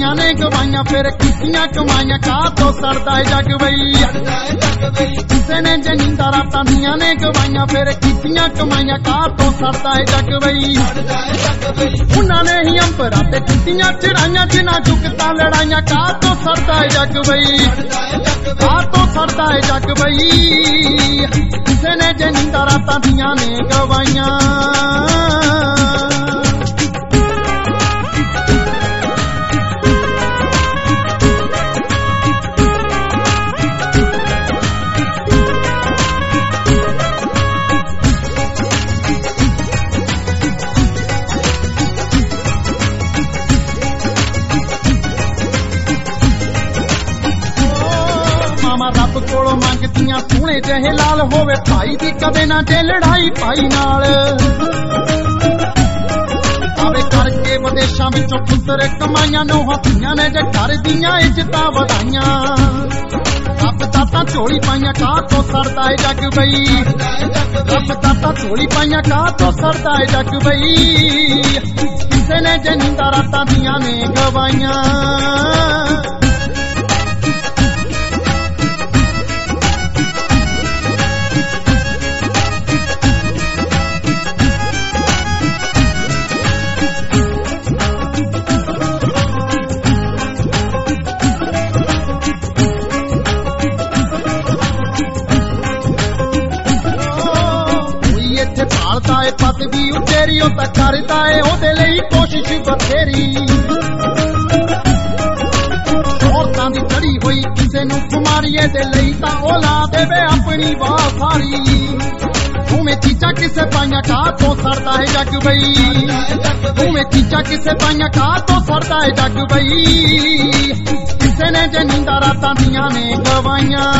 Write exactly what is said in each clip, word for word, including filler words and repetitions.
ਧੀਆਂ ਨੇ ਗਵਾਈਆਂ ਫਿਰ ਕੀਤੀਆਂ ਕਮਾਈਆਂ ਕਾਹ ਤੋਂ ਸੜਦਾ ਏ ਜੱਗ ਬਈ। ਕਿਸੇ ਨੇ ਜੇ ਨੀਂਦਾਂ ਰਾਤਾਂ ਦੀਆਂ ਨੇ ਗਵਾਈਆਂ ਫਿਰ ਕੀਤੀਆਂ ਕਮਾਈਆਂ ਕਾਹ ਤੋਂ ਸੜਦਾ ਏ ਜੱਗ ਬਈ। ਉਹਨਾਂ ਨੇ ਹੀ ਅੰਬਰਾਂ ਤੇ ਟੁੱਟੀਆਂ ਚੜਾਈਆਂ ਜਿਨ੍ਹਾਂ ਜੁਗਤਾਂ ਲੜਾਈਆਂ ਕਾਹ ਤੋਂ ਸੜਦਾ ਏ ਜੱਗ ਬਈ। ਕਾਹ ਤੋਂ ਸੜਦਾ ਏ ਜੱਗ ਬਈ। ਕਿਸੇ ਨੇ ਜੇ ਨੀਂਦਾਂ ਰਾਤਾਂ ਦੀਆਂ ਨੇ ਗਵਾਈਆਂ। ਰੱਬ ਕੋਲੋਂ ਮੰਗਦੀਆਂ ਸੋਹਣੇ ਜਿਹੇ ਲਾਲ ਹੋਵੇ ਭਾਈ ਦੀ ਕਦੇ ਨਾ ਜੇ ਲੜਾਈ ਭਾਈ ਨਾਲ ਆਵੇ ਕਰਕੇ ਵਿਦੇਸ਼ਾਂ ਵਿੱਚੋਂ ਪੁੱਤਰ ਕਮਾਈਆਂ ਨੋਹਾਂ ਧੀਆਂ ਨੇ ਜੇ ਘਰ ਦੀਆਂ ਇੱਜ਼ਤਾਂ ਵਧਾਈਆਂ। ਰੱਬ ਦਾਤਾ ਝੋਲੀ ਪਾਈਆਂ ਕਾਹ ਤੋਂ ਸੜਦਾ ਏ ਜੱਗ ਬਈ। ਰੱਬ ਦਾਤਾ ਝੋਲੀ ਪਾਈਆਂ ਕਾਹ ਤੋਂ ਸੜਦਾ ਏ ਜੱਗ ਬਈ। ਕਿਸੇ ਨੇ ਜੇ ਨੀਂਦਾਂ ਰਾਤਾਂ ਦੀਆਂ ਨੇ ਗਵਾਈਆਂ। ਭਾਲਦਾ ਏ ਪਦਵੀ ਉਚੇਰੀ ਉਹ ਤਾਂ ਕਰਦਾ ਏ ਉਹਦੇ ਲਈ ਕੋਸ਼ਿਸ਼ ਬਥੇਰੀ। ਔਰਤਾਂ ਦੀ ਚੜੀ ਹੋਈ ਕਿਸੇ ਨੂੰ ਖੁਮਾਰੀਏ ਦੇ ਲਈ ਤਾਂ ਉਹ ਲਾ ਦੇਵੇ ਆਪਣੀ ਬਾਹ ਸਾਰੀ। ਉਵੇਂ ਚੀਜ਼ਾਂ ਕਿਸੇ ਪਾਈਆਂ ਕਾਹ ਤੋਂ ਸੜਦਾ ਏ ਜੱਗ ਬਈ। ਉਵੇਂ ਚੀਜ਼ਾਂ ਕਿਸੇ ਪਾਈਆਂ ਕਾਹ ਤੋਂ ਸੜਦਾ ਏ ਜੱਗ ਬਈ। ਕਿਸੇ ਨੇ ਜੇ ਨੀਂਦਾਂ ਰਾਤਾਂ ਦੀਆਂ ਨੇ ਗਵਾਈਆਂ।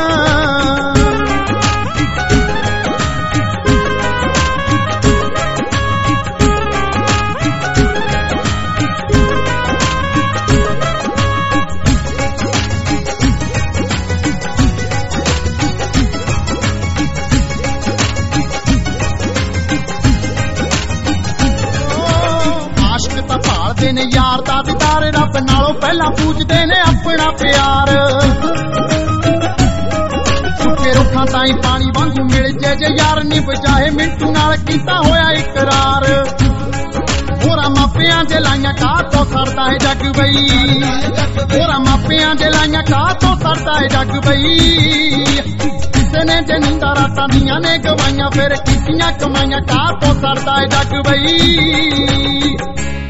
ਭਾਲਦੇ ਨੇ ਯਾਰ ਦਾ ਦੀਦਾਰ ਰੱਬ ਨਾਲੋਂ ਪਹਿਲਾਂ ਪੂਜਦੇ ਨੇ ਆਪਣਾ ਪਿਆਰ। ਸੁੱਕੇ ਰੁੱਖਾਂ ਤਾਈਂ ਪਾਣੀ ਵਾਂਗੂ ਮਿਲ ਜੇ ਜੇ ਯਾਰ ਨੀ ਬਚਾਏ ਮਿੰਟੂ ਨਾਲ ਕੀਤਾ ਹੋਇਆ ਇਕਰਾਰ। ਹੋਰਾਂ ਮਾਪਿਆਂ ਦੇ ਲਾਈਆਂ ਕਾਹ ਤੋਂ ਸੜਦਾ ਏ ਜੱਗ ਬਈ। ਹੋਰਾਂ ਮਾਪਿਆਂ ਦੇ ਲਾਈਆਂ ਕਾਹ ਤੋਂ ਸੜਦਾ ਏ ਜੱਗ ਬਈ। ਕਿਸੇ ਨੇ ਜੇ ਨੀਂਦਾਂ ਰਾਤਾਂ ਦੀਆਂ ਨੇ ਗਵਾਈਆਂ ਫਿਰ ਕੀਤੀਆਂ ਕਮਾਈਆਂ ਕਾਹ ਤੋਂ ਸੜਦਾ ਏ ਜੱਗ ਬਈ।